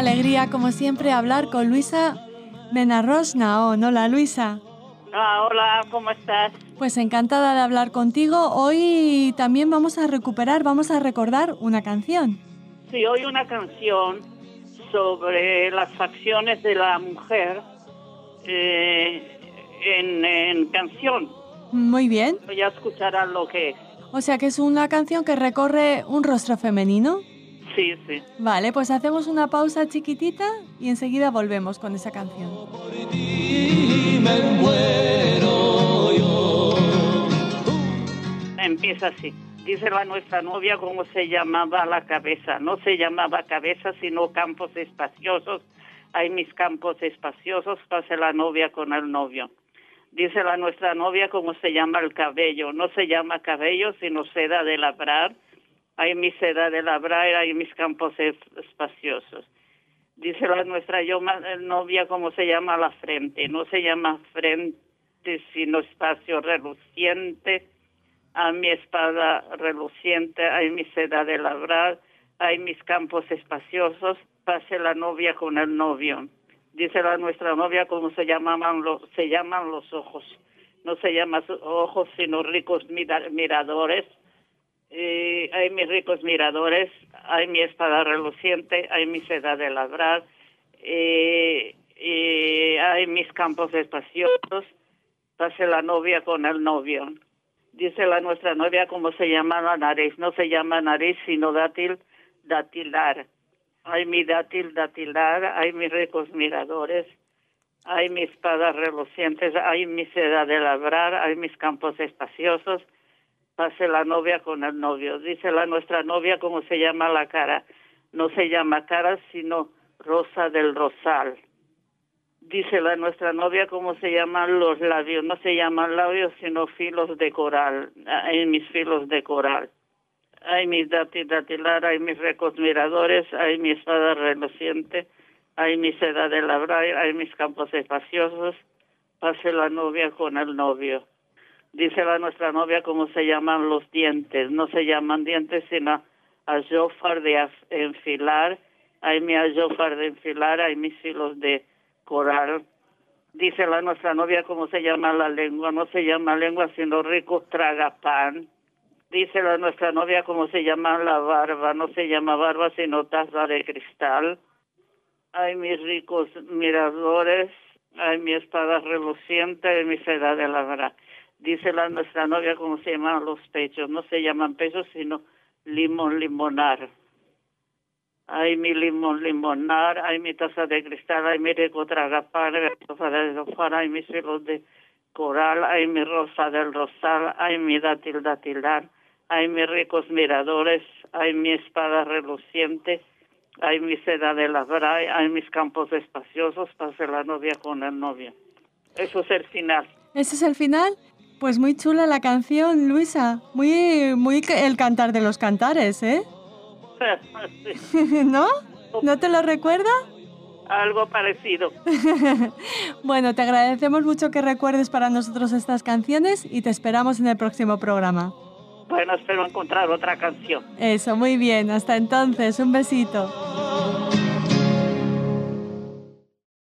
alegría, como siempre, hablar con Luisa Menarros-Naón. Hola, Luisa. Hola, ¿cómo estás? Pues encantada de hablar contigo. Hoy también vamos a recordar una canción. Sí, hoy una canción sobre las facciones de la mujer en canción. Muy bien. Ya escucharán lo que es. O sea que es una canción que recorre un rostro femenino. Sí, sí. Vale, pues hacemos una pausa chiquitita y enseguida volvemos con esa canción. Por ti me muero yo. Empieza así. Dice nuestra novia cómo se llamaba la cabeza. No se llamaba cabeza, sino campos espaciosos. Hay mis campos espaciosos, pase la novia con el novio. Dice nuestra novia cómo se llama el cabello. No se llama cabello, sino seda de labrar. Hay mi seda de labrar, hay mis campos espaciosos. Dice nuestra novia cómo se llama la frente. No se llama frente, sino espacio reluciente. Hay mi espada reluciente, hay mi seda de labrar, hay mis campos espaciosos. Pase la novia con el novio. Dice nuestra novia cómo se llaman los ojos. No se llaman ojos, sino ricos miradores. Hay mis ricos miradores, hay mi espada reluciente, hay mi seda de labrar, hay mis campos espaciosos. Pase la novia con el novio. Dice nuestra novia cómo se llama la nariz. No se llama nariz, sino datilar. Hay mi datilar, hay mis ricos miradores, hay mis espadas relucientes, hay mi seda de labrar, hay mis campos espaciosos. Pase la novia con el novio. Dice nuestra novia cómo se llama la cara. No se llama cara, sino rosa del rosal. Dice nuestra novia cómo se llaman los labios. No se llaman labios, sino filos de coral. Hay mis filos de coral. Hay mis datilar, hay mis ricos miradores, hay mi espada reluciente, hay mi seda de labrar, hay mis campos espaciosos. Pase la novia con el novio. Dice nuestra novia cómo se llaman los dientes. No se llaman dientes, sino aljófar de enfilar. Hay mi aljófar de enfilar, hay mis filos de coral. Dice nuestra novia cómo se llama la lengua. No se llama lengua, sino rico tragapan. Dice nuestra novia cómo se llama la barba. No se llama barba, sino taza de cristal. Hay mis ricos miradores, hay mi espada reluciente, hay mi seda de labrar. Dice nuestra novia cómo se llaman los pechos. No se llaman pechos, sino limonar. Hay mi limonar, hay mi taza de cristal, hay mi rico tragapán, hay mis filos de coral, hay mi rosa del rosal, hay mi datilar, hay mis ricos miradores, hay mi espada reluciente, hay mi seda de labrar, hay mis campos espaciosos. Pase la novia con el novio. Eso es el final. ¿Ese es el final? Pues muy chula la canción, Luisa. Muy el cantar de los cantares, ¿eh? Sí. ¿No? ¿No te lo recuerda? Algo parecido. Bueno, te agradecemos mucho que recuerdes para nosotros estas canciones y te esperamos en el próximo programa. Bueno, espero encontrar otra canción. Eso, muy bien. Hasta entonces, un besito.